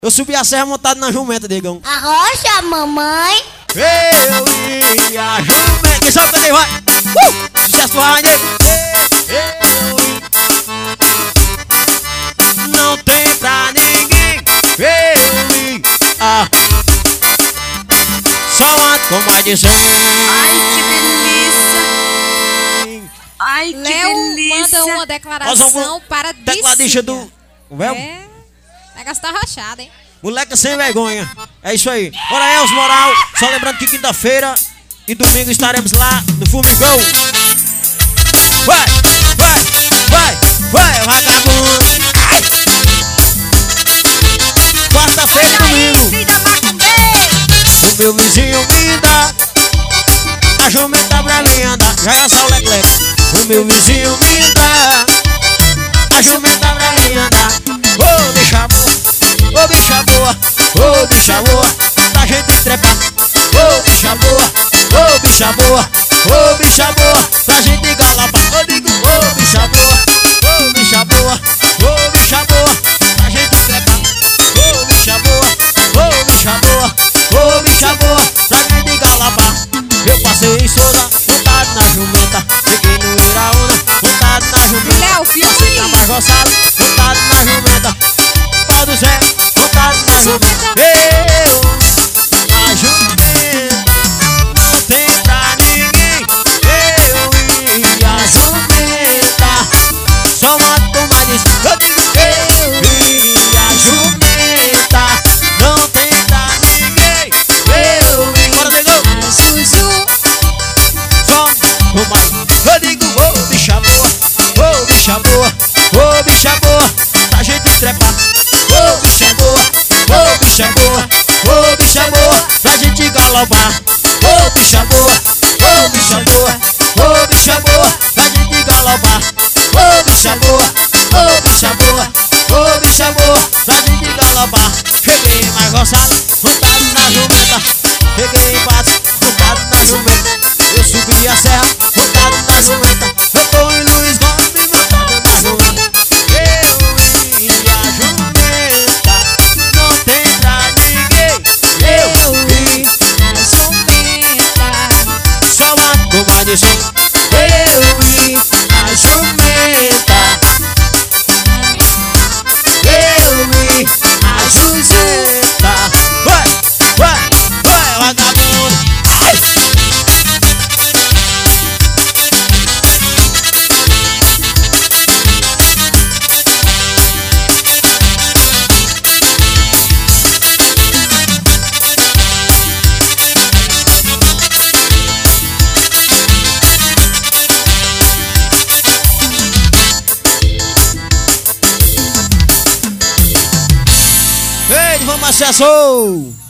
Eu subi a serra montado na jumenta, negão. Arrocha, mamãe. Eu e a jumenta. Quem sabe também vai. Sucesso vai, nego. Não tem pra ninguém. Eu e a. Só ando com mais de 100. Ai, que delícia. Ai, que Léo delícia. manda uma declaração para tecladista do... Véu? É, o negócio tá rachado, hein? Moleque sem vergonha. É isso aí. Bora, Els Moral. Só lembrando que quinta-feira e domingo estaremos lá no Fumigão. Vai, vagabundo. Quarta-feira e domingo. O meu vizinho me dá a jumenta pra mim andar. Já só o Leclerc. O meu vizinho me dá a jumenta pra mim andar. Ô, bicha boa, ô, bicha boa, ô, bicha boa, pra gente trepar. Ô, bicha boa, ô, bicha boa, ô, bicha boa, pra gente galopar. Eu digo, ô, bicha boa, ô, bicha boa, ô, bicha boa, pra gente trepar. Ô, bicha boa, ô, bicha boa, ô, bicha boa, pra gente galopar. Eu passei em Souza, montado na jumenta. Fiquei no Iraúna, montado na jumenta. Léo, filho. Passei na Barroçada, montado na jumenta. Pau do Zé, montado na jumenta. Eu, a jumenta, não tem pra ninguém. Eu e a jumenta, só ando com mais de 100. Eu digo, eu e a jumenta, não tem pra ninguém. Eu e, bora, negão. Zuzu. Só com mais. Eu digo, ô, bicha boa, ô, bicha boa, ô, bicha boa, pra gente trepar. Ô, bicha boa, ô, bicha boa, ô, bicha boa, pra gente galopar. Ô, bicha boa, ô, bicha boa, ô, bicha boa, pra gente galopar. Ô, bicha boa, ô, bicha boa, ô, bicha boa, pra gente galopar. Cheguei mais gostado, montado na jumenta. Cheguei em Patos, montado na jumenta. Eu subi a serra, montado na jumenta. Eu tô em Luiz Gomes, montado na jumenta. Eu e a jumenta, não tem pra ninguém. Eu e a jumenta. só ando com mais de 100. Eu e a jumenta. Eu e a jumenta. Vai, vagabundo. Ei, vamos acessar.